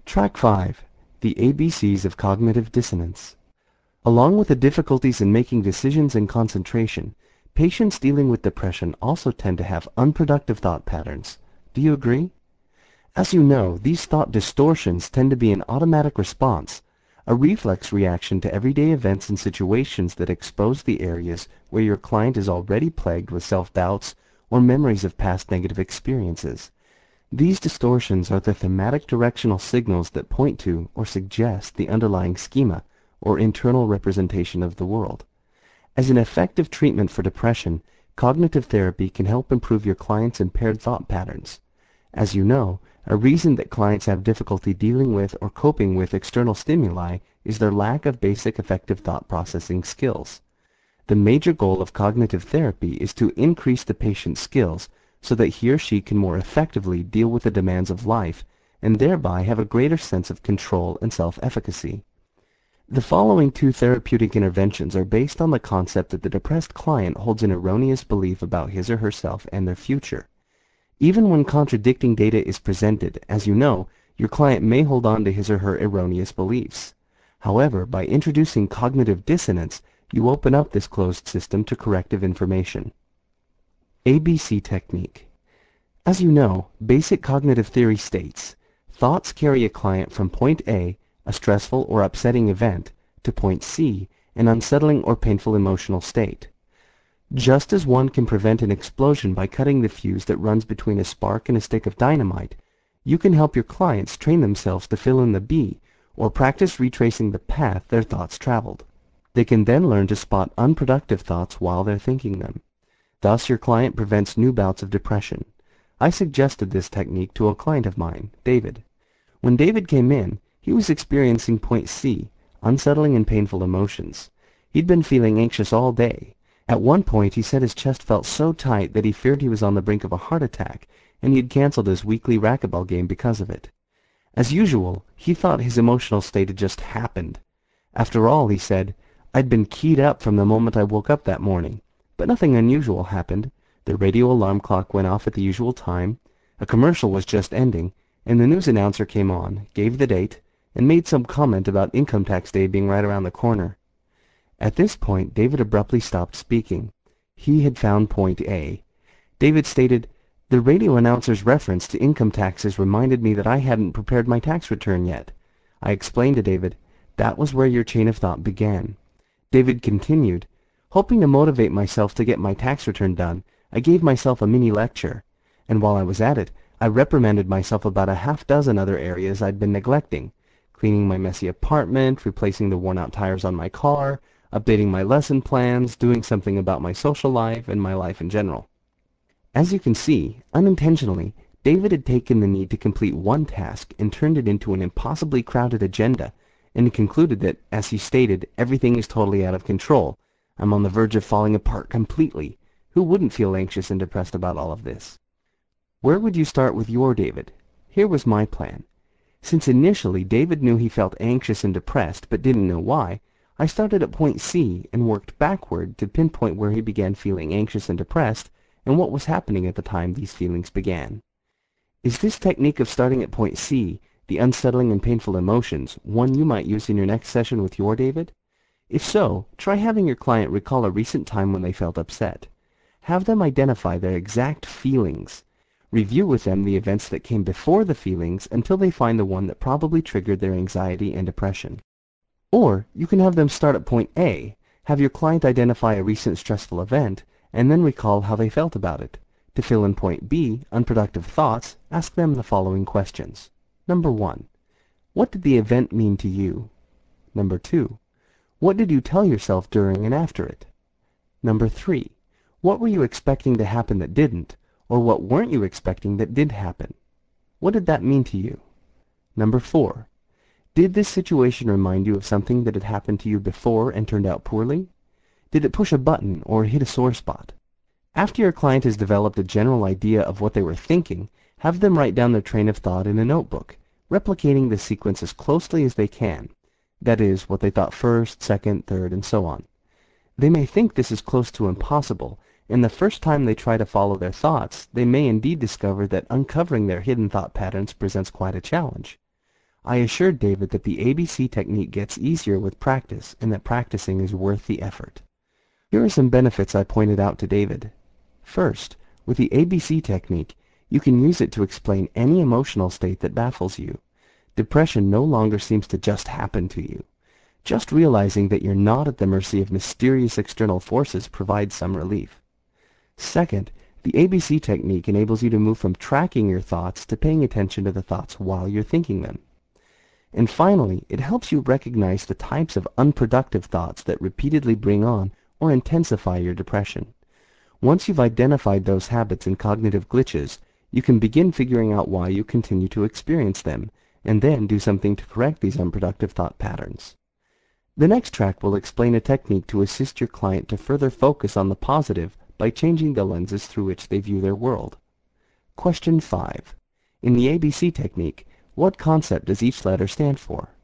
Track 5. The ABCs of Cognitive Dissonance. Along with the difficulties in making decisions and concentration, patients dealing with depression also tend to have unproductive thought patterns. Do you agree? As you know, these thought distortions tend to be an automatic response, a reflex reaction to everyday events and situations that expose the areas where your client is already plagued with self-doubts or memories of past negative experiences. These distortions are the thematic directional signals that point to or suggest the underlying schema or internal representation of the world. As an effective treatment for depression, cognitive therapy can help improve your client's impaired thought patterns. As you know, a reason that clients have difficulty dealing with or coping with external stimuli is their lack of basic effective thought processing skills. The major goal of cognitive therapy is to increase the patient's skills so that he or she can more effectively deal with the demands of life and thereby have a greater sense of control and self-efficacy. The following two therapeutic interventions are based on the concept that the depressed client holds an erroneous belief about his or herself and their future. Even when contradicting data is presented, as you know, your client may hold on to his or her erroneous beliefs. However, by introducing cognitive dissonance, you open up this closed system to corrective information. ABC technique. As you know, basic cognitive theory states, thoughts carry a client from point A, a stressful or upsetting event, to point C, an unsettling or painful emotional state. Just as one can prevent an explosion by cutting the fuse that runs between a spark and a stick of dynamite, you can help your clients train themselves to fill in the B, or practice retracing the path their thoughts traveled. They can then learn to spot unproductive thoughts while they're thinking them. Thus, your client prevents new bouts of depression. I suggested this technique to a client of mine, David. When David came in, he was experiencing point C, unsettling and painful emotions. He'd been feeling anxious all day. At one point, he said his chest felt so tight that he feared he was on the brink of a heart attack, and he had canceled his weekly racquetball game because of it. As usual, he thought his emotional state had just happened. After all, he said, I'd been keyed up from the moment I woke up that morning. But nothing unusual happened. The radio alarm clock went off at the usual time, a commercial was just ending, and the news announcer came on, gave the date, and made some comment about income tax day being right around the corner. At this point, David abruptly stopped speaking. He had found point A. David stated, the radio announcer's reference to income taxes reminded me that I hadn't prepared my tax return yet. I explained to David, that was where your chain of thought began. David continued, hoping to motivate myself to get my tax return done, I gave myself a mini lecture, and while I was at it, I reprimanded myself about a half-dozen other areas I'd been neglecting, cleaning my messy apartment, replacing the worn-out tires on my car, updating my lesson plans, doing something about my social life and my life in general. As you can see, unintentionally, David had taken the need to complete one task and turned it into an impossibly crowded agenda, and concluded that, as he stated, everything is totally out of control. I'm on the verge of falling apart completely. Who wouldn't feel anxious and depressed about all of this? Where would you start with your David? Here was my plan. Since initially David knew he felt anxious and depressed but didn't know why, I started at point C and worked backward to pinpoint where he began feeling anxious and depressed and what was happening at the time these feelings began. Is this technique of starting at point C, the unsettling and painful emotions, one you might use in your next session with your David? If so, try having your client recall a recent time when they felt upset. Have them identify their exact feelings. Review with them the events that came before the feelings until they find the one that probably triggered their anxiety and depression. Or you can have them start at point A, have your client identify a recent stressful event, and then recall how they felt about it. To fill in point B, unproductive thoughts, ask them the following questions. Number 1. What did the event mean to you? Number 2. What did you tell yourself during and after it? Number 3. What were you expecting to happen that didn't, or what weren't you expecting that did happen? What did that mean to you? Number 4. Did this situation remind you of something that had happened to you before and turned out poorly? Did it push a button or hit a sore spot? After your client has developed a general idea of what they were thinking, have them write down their train of thought in a notebook, replicating the sequence as closely as they can. That is, what they thought first, second, third, and so on. They may think this is close to impossible, and the first time they try to follow their thoughts, they may indeed discover that uncovering their hidden thought patterns presents quite a challenge. I assured David that the ABC technique gets easier with practice and that practicing is worth the effort. Here are some benefits I pointed out to David. First, with the ABC technique, you can use it to explain any emotional state that baffles you. Depression no longer seems to just happen to you. Just realizing that you're not at the mercy of mysterious external forces provides some relief. Second, the ABC technique enables you to move from tracking your thoughts to paying attention to the thoughts while you're thinking them. And finally, it helps you recognize the types of unproductive thoughts that repeatedly bring on or intensify your depression. Once you've identified those habits and cognitive glitches, you can begin figuring out why you continue to experience them, and then do something to correct these unproductive thought patterns. The next track will explain a technique to assist your client to further focus on the positive by changing the lenses through which they view their world. Question 5. In the ABC technique, what concept does each letter stand for?